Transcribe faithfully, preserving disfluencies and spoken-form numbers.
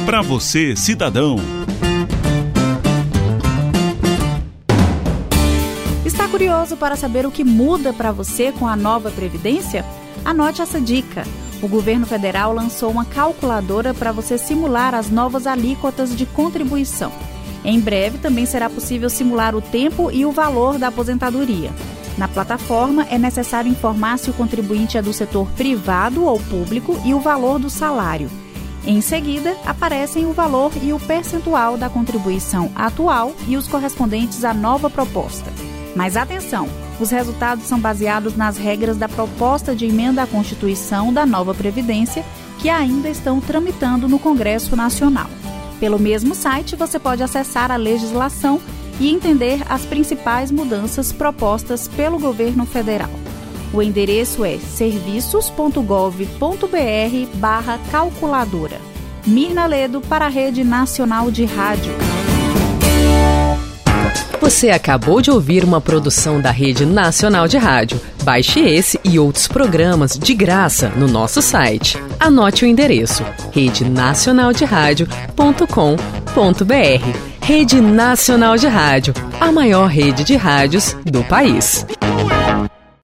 Para você, cidadão. Está curioso para saber o que muda para você com a nova Previdência? Anote essa dica. O governo federal lançou uma calculadora para você simular as novas alíquotas de contribuição. Em breve também será possível simular o tempo e o valor da aposentadoria. Na plataforma, é necessário informar se o contribuinte é do setor privado ou público e o valor do salário. Em seguida, aparecem o valor e o percentual da contribuição atual e os correspondentes à nova proposta. Mas atenção, os resultados são baseados nas regras da proposta de emenda à Constituição da nova Previdência, que ainda estão tramitando no Congresso Nacional. Pelo mesmo site, você pode acessar a legislação e entender as principais mudanças propostas pelo governo federal. O endereço é serviços ponto gov ponto br barra calculadora. Mirna Ledo para a Rede Nacional de Rádio. Você acabou de ouvir uma produção da Rede Nacional de Rádio. Baixe esse e outros programas de graça no nosso site. Anote o endereço rede nacional de rádio ponto com ponto br. Rede Nacional de Rádio, a maior rede de rádios do país.